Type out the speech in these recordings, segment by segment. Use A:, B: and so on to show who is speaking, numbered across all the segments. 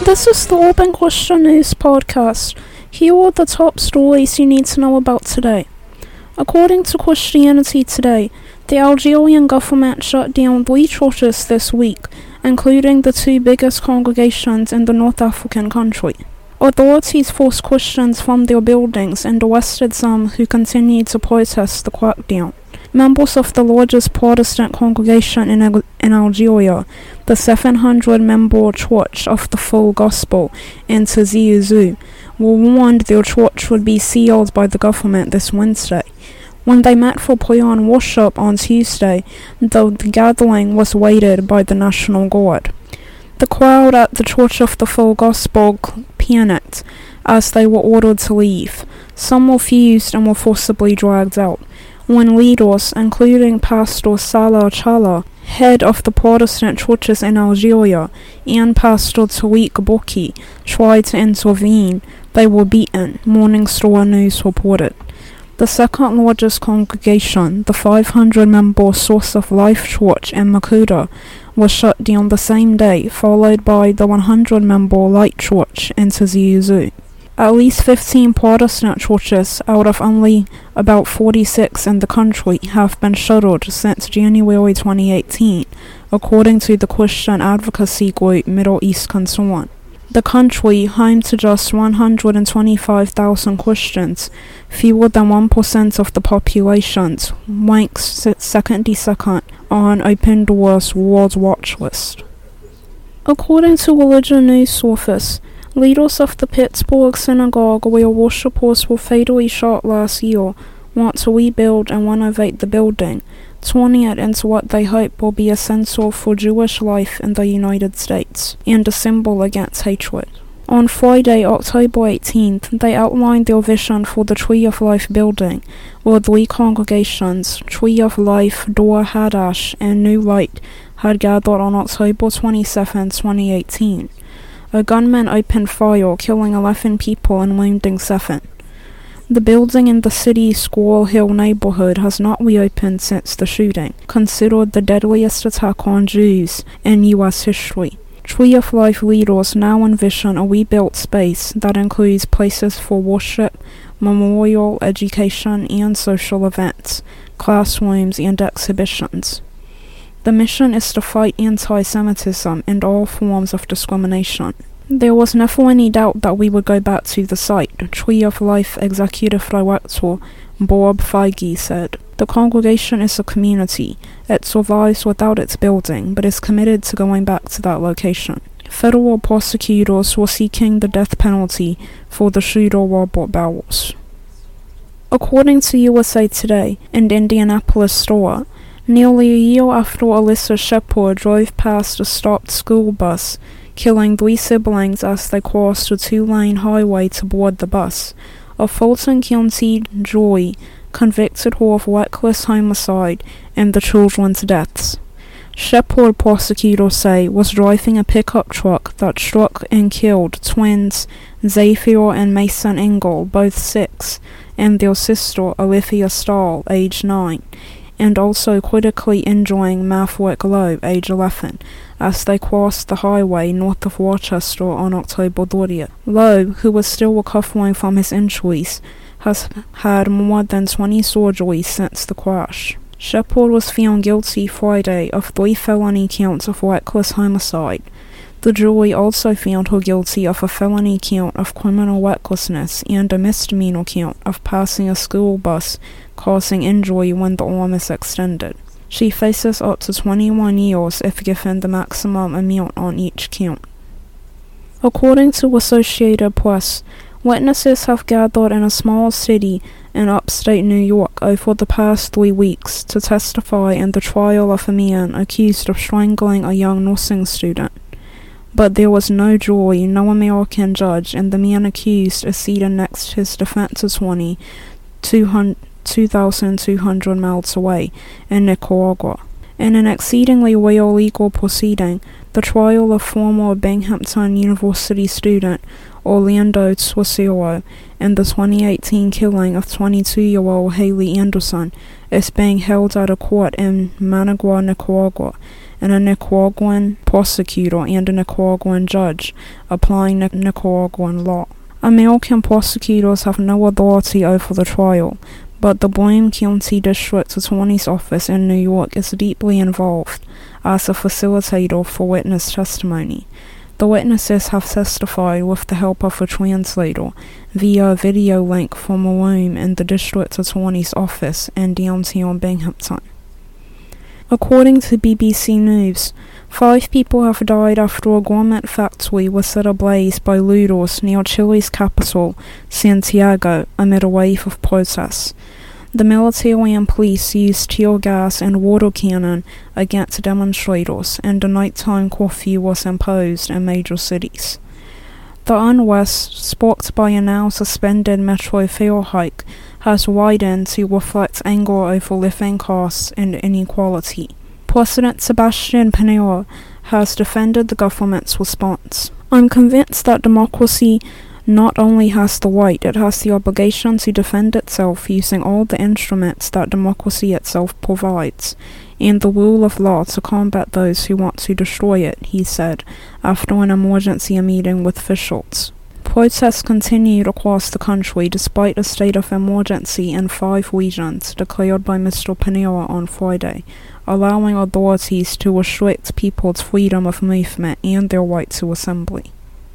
A: This is the Open Question News Podcast. Here are the top stories you need to know about today. According to Christianity Today, the Algerian government shut down 3 churches this week, including the 2 biggest congregations in the North African country. Authorities forced Christians from their buildings and arrested some who continued to protest the crackdown. Members of the largest Protestant congregation in Algeria, the 700-member Church of the Full Gospel in Tizi Ouzou, were warned their church would be sealed by the government this Wednesday. When they met for prayer and worship on Tuesday, the gathering was weighted by the National Guard. The crowd at the Church of the Full Gospel panicked as they were ordered to leave. Some refused and were forcibly dragged out. When leaders, including Pastor Salah Chala, head of the Protestant churches in Algeria, and Pastor Tariq Bouki, tried to intervene, they were beaten, Morning Star News reported. The second largest congregation, the 500-member Source of Life Church in Makuda, was shut down the same day, followed by the 100-member Light Church in Tizi Ouzou. At least 15 Protestant churches out of only about 46 in the country have been shuttered since January 2018, according to the Christian advocacy group Middle East Concern. The country, home to just 125,000 Christians, fewer than 1% of the population, ranks 72nd on Open Doors World Watch List. According to Religion News Service, leaders of the Pittsburgh synagogue where worshippers were fatally shot last year want to rebuild and renovate the building, turning it into what they hope will be a center for Jewish life in the United States, and a symbol against hatred. On Friday, October 18th, they outlined their vision for the Tree of Life building, where 3 congregations, Tree of Life, Dor Hadash, and New Light, had gathered on October 27, 2018. A gunman opened fire, killing 11 people and wounding 7. The building in the city's Squirrel Hill neighborhood has not reopened since the shooting, considered the deadliest attack on Jews in U.S. history. Tree of Life leaders now envision a rebuilt space that includes places for worship, memorial, education, and social events, classrooms, and exhibitions. The mission is to fight anti-Semitism and all forms of discrimination. There was never any doubt that we would go back to the site, Tree of Life Executive Director Bob Feige said. The congregation is a community. It survives without its building, but is committed to going back to that location. Federal prosecutors were seeking the death penalty for the shooter Robert Bowers. According to USA Today and Indianapolis Star, nearly a year after Alyssa Shepard drove past a stopped school bus, killing 3 siblings as they crossed a 2-lane highway to board the bus, a Fulton County jury convicted her of reckless homicide and the children's deaths. Shepard, prosecutors say, was driving a pickup truck that struck and killed twins Xavier and Mason Engel, both 6, and their sister Olivia Stahl, age 9, and also critically injuring Maverick Lowe, age 11, as they crossed the highway north of Rochester on October 30th. Lowe, who was still recovering from his injuries, has had more than 20 surgeries since the crash. Shepard was found guilty Friday of 3 felony counts of reckless homicide. The jury also found her guilty of a felony count of criminal recklessness and a misdemeanor count of passing a school bus causing injury when the arm is extended. She faces up to 21 years if given the maximum amount on each count. According to Associated Press, witnesses have gathered in a small city in upstate New York over the past 3 weeks to testify in the trial of a man accused of strangling a young nursing student. But there was no jury, no American judge, and the man accused is seated next to his defense attorney 2,200 miles away in Nicaragua. In an exceedingly rare legal proceeding, the trial of former Binghamton University student Orlando Tresero and the 2018 killing of 22-year-old Haley Anderson is being held at a court in Managua, Nicaragua, and a Nicaraguan prosecutor and a Nicaraguan judge applying Nicaraguan law. American prosecutors have no authority over the trial, but the Blaine County District Attorney's Office in New York is deeply involved as a facilitator for witness testimony. The witnesses have testified with the help of a translator via a video link from a room in the District Attorney's Office in downtown Binghamton. According to BBC News, 5 people have died after a garment factory was set ablaze by looters near Chile's capital, Santiago, amid a wave of protests. The military and police used tear gas and water cannon against demonstrators, and a nighttime curfew was imposed in major cities. The unrest, sparked by a now suspended metro fare hike, has widened to reflect anger over living costs and inequality. President Sebastián Piñera has defended the government's response. "I'm convinced that democracy not only has the right, it has the obligation to defend itself using all the instruments that democracy itself provides, and the rule of law to combat those who want to destroy it," he said, after an emergency meeting with officials. Protests continued across the country despite a state of emergency in 5 regions declared by Mr. Piñera on Friday, allowing authorities to restrict people's freedom of movement and their right to assembly.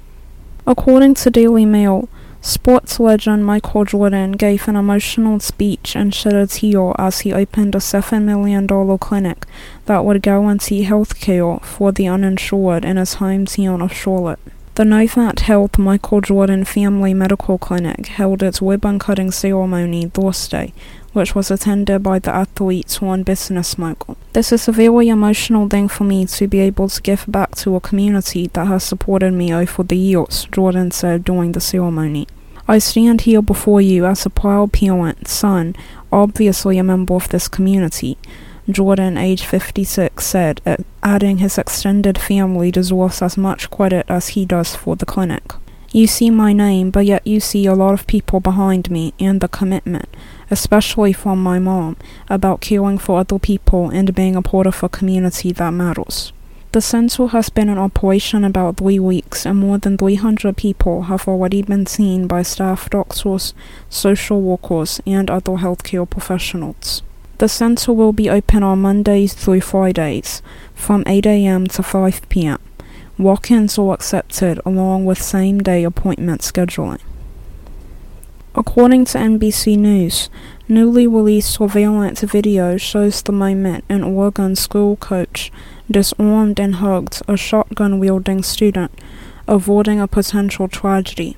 A: According to Daily Mail, sports legend Michael Jordan gave an emotional speech and shed a tear as he opened a $7 million clinic that would guarantee health care for the uninsured in his hometown of Charlotte. The Novant Health Michael Jordan Family Medical Clinic held its ribbon-cutting ceremony Thursday, which was attended by the athlete-turned-business mogul. "This is a very emotional thing for me to be able to give back to a community that has supported me over the years," Jordan said during the ceremony. "I stand here before you as a proud parent, son, obviously a member of this community," Jordan, age 56, said, adding his extended family deserves as much credit as he does for the clinic. "You see my name, but yet you see a lot of people behind me and the commitment, especially from my mom, about caring for other people and being a part of a community that matters." The center has been in operation about 3 weeks, and more than 300 people have already been seen by staff doctors, social workers, and other healthcare professionals. The center will be open on Mondays through Fridays, from 8 a.m. to 5 p.m. Walk-ins are accepted along with same-day appointment scheduling. According to NBC News, newly released surveillance video shows the moment an Oregon school coach disarmed and hugged a shotgun-wielding student, avoiding a potential tragedy.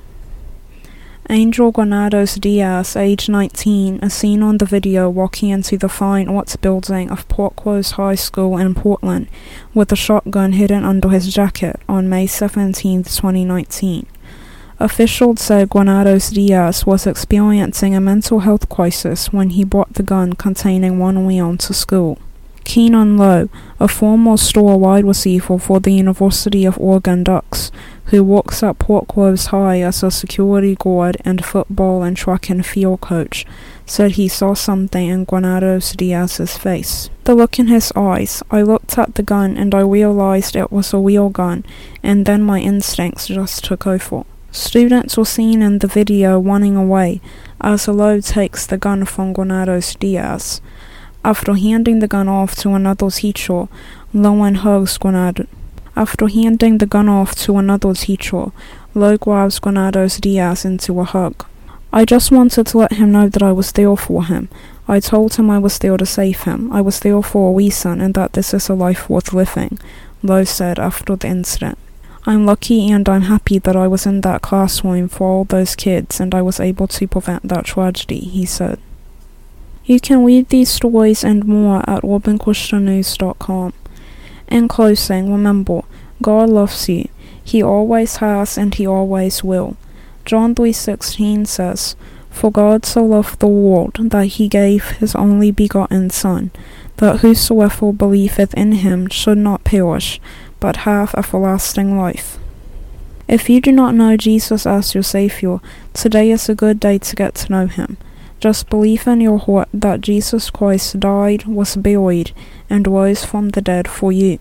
A: Angel Granados Diaz, age 19, is seen on the video walking into the Fine Arts building of Parkrose High School in Portland with a shotgun hidden under his jacket on May 17, 2019. Officials said Granados Diaz was experiencing a mental health crisis when he brought the gun containing 1 round to school. Keenan Lowe, a former star wide receiver for the University of Oregon Ducks, who works at Parkrose High as a security guard and football and track and field coach, said he saw something in Granados Diaz's face. "The look in his eyes, I looked at the gun and I realized it was a real gun, and then my instincts just took over." Students were seen in the video running away as Lowe takes the gun from Granados Diaz. After handing the gun off to another teacher, Lowe hugs Granados. After handing the gun off to another teacher, Lowe grabs Granados Diaz into a hug. "I just wanted to let him know that I was there for him. I told him I was there to save him. I was there for a reason and that this is a life worth living," Lowe said after the incident. "I'm lucky and I'm happy that I was in that classroom for all those kids and I was able to prevent that tragedy," he said. You can read these stories and more at UrbanChristianNews.com. In closing, remember, God loves you. He always has and He always will. John 3:16 says, "For God so loved the world, that He gave His only begotten Son, that whosoever believeth in Him should not perish, but have everlasting life." If you do not know Jesus as your Savior, today is a good day to get to know Him. Just believe in your heart that Jesus Christ died, was buried, and rose from the dead for you.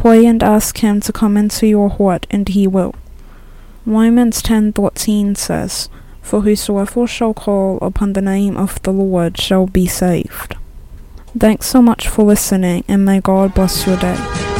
A: Pray and ask him to come into your heart, and he will. Romans 10:13 says, For whosoever shall call upon the name of the Lord shall be saved. Thanks so much for listening, and may God bless your day.